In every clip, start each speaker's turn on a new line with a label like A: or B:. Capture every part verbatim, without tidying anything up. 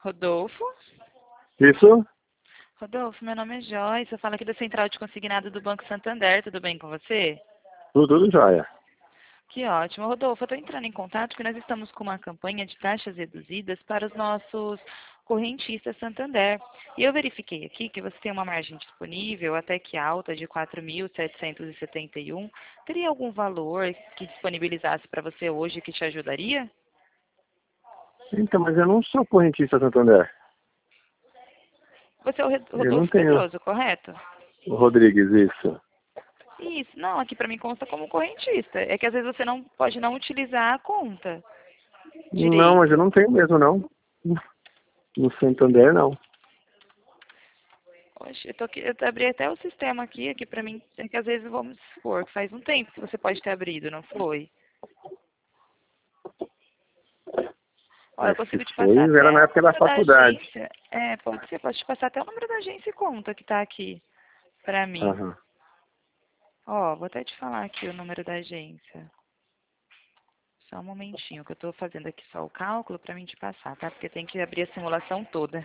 A: Rodolfo?
B: Isso?
A: Rodolfo, meu nome é Joyce, eu falo aqui da Central de Consignado do Banco Santander, tudo bem com você?
B: Tudo, tudo jóia.
A: Que ótimo. Rodolfo, eu estou entrando em contato porque nós estamos com uma campanha de taxas reduzidas para os nossos correntistas Santander. E eu verifiquei aqui que você tem uma margem disponível, até que alta, de quatro mil setecentos e setenta e um. Teria algum valor que disponibilizasse para você hoje que te ajudaria?
B: Então, mas eu não sou correntista Santander.
A: Você é o Re-
B: Eu não
A: Rodolfo
B: tenho.
A: Pedroso, correto?
B: O Rodrigues, isso.
A: Isso, não, aqui para mim consta como correntista. É que às vezes você não pode não utilizar a conta
B: Não, mas eu
A: direito.
B: não tenho mesmo, não. No Santander, não.
A: Oxe, eu, tô aqui, eu abri até o sistema aqui, aqui para mim, é que às vezes vamos supor, que faz um tempo que você pode ter abrido, não foi? Olha, eu
B: Acho que
A: consigo te
B: foi,
A: passar
B: era na
A: até o
B: época da
A: número da
B: faculdade.
A: agência. É, pode ser, posso te passar até o número da agência e conta que tá aqui para mim.
B: Aham.
A: Ó, vou até te falar aqui o número da agência. Só um momentinho, que eu tô fazendo aqui só o cálculo para mim te passar, tá? Porque tem que abrir a simulação toda.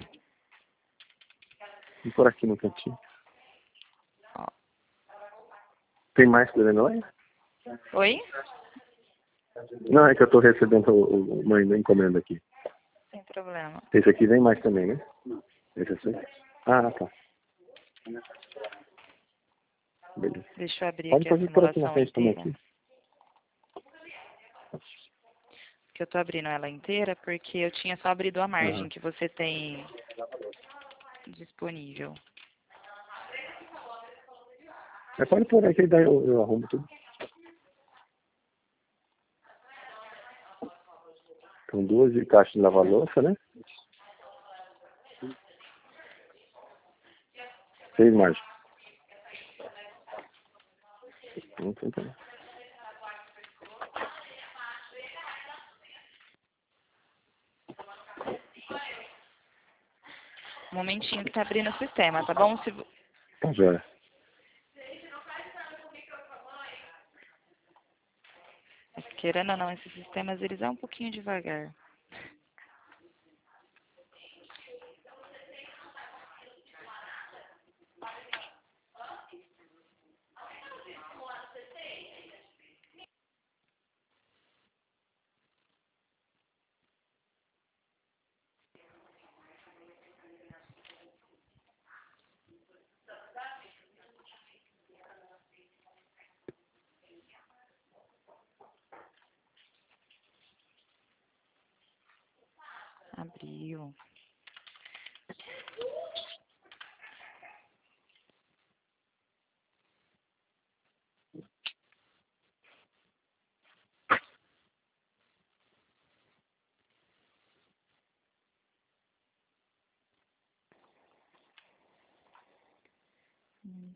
B: E por aqui no cantinho.
A: Ó.
B: Tem mais que Illinois?
A: Oi?
B: Não, é que eu tô recebendo o- o- uma encomenda aqui.
A: Sem problema.
B: Esse aqui vem mais também, né? Esse assim? Ah, tá. Beleza.
A: Deixa eu abrir
B: Pode
A: aqui a
B: fazer por aqui na
A: simulação
B: frente também
A: inteira.
B: aqui.
A: Que eu tô abrindo ela inteira porque eu tinha só abrido a margem
B: Aham.
A: que você tem disponível.
B: É, pode pôr aqui, daí eu, eu arrumo tudo. São duas de caixa de lavar louça, né? Seis margens. Não tem problema.
A: Um momentinho que tá abrindo o sistema, tá bom? Se... vo-
B: Tá jóia.
A: Querendo ou não, esses sistemas, eles são um pouquinho devagar. Abriu. Hum.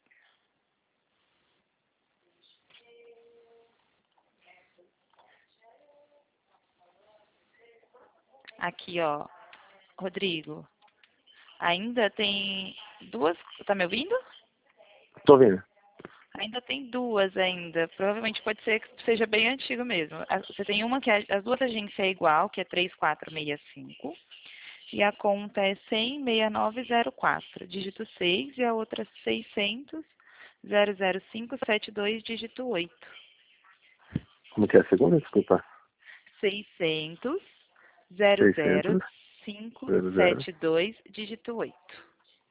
A: Aqui, ó. Rodrigo, ainda tem duas... Tá me ouvindo?
B: Tô vendo.
A: Ainda tem duas ainda. Provavelmente pode ser que seja bem antigo mesmo. A- Você tem uma que é, as duas agências é igual, que é três quatro seis cinco. E a conta é cem, sessenta e nove zero quatro, dígito seis, e a outra seiscentos, zero zero cinco, sete dois, dígito oito.
B: Como que é a segunda? Desculpa.
A: seiscentos, zero zero
B: seiscentos,
A: cinco,
B: zero zero.
A: sete dois, dígito oito.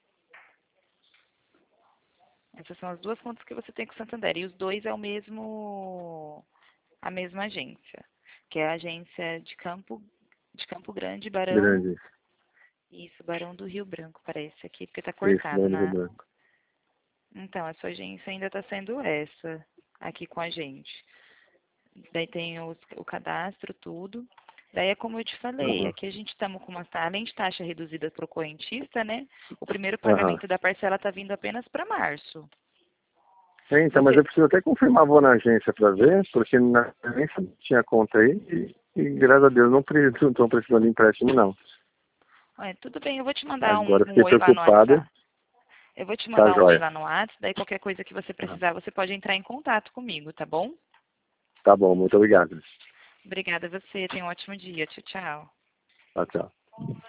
A: Essas são as duas contas que você tem com o Santander. E os dois é o mesmo, a mesma agência, que é a agência de Campo, de Campo Grande, Barão,
B: Grande.
A: isso, Barão do Rio Branco, parece aqui, porque tá
B: Isso,
A: cortado
B: Grande Rio
A: na...
B: Branco.
A: Então, a sua agência ainda está sendo essa, aqui com a gente. Daí tem os- o cadastro, tudo. Daí é como eu te falei,
B: Aham.
A: aqui a gente estamos com uma, ta- além de taxa reduzida para o correntista, né? O primeiro
B: Aham.
A: pagamento da parcela está vindo apenas para março.
B: É, então, mas
A: Você,
B: eu preciso até confirmar, vou na agência para ver, porque na agência tinha conta aí e, e graças a Deus não estão precisando de empréstimo, não.
A: olha, tudo bem, eu vou te mandar um,
B: Agora eu
A: um
B: fiquei
A: oi lá no
B: preocupado.
A: WhatsApp. Eu vou te
B: Tá
A: mandar um oi
B: jóia.
A: lá no WhatsApp, daí qualquer coisa que você
B: Aham.
A: precisar, você pode entrar em contato comigo, tá bom?
B: Tá bom, muito obrigado.
A: Obrigada a você, tenha um ótimo dia. Tchau, tchau.
B: Tchau, tchau.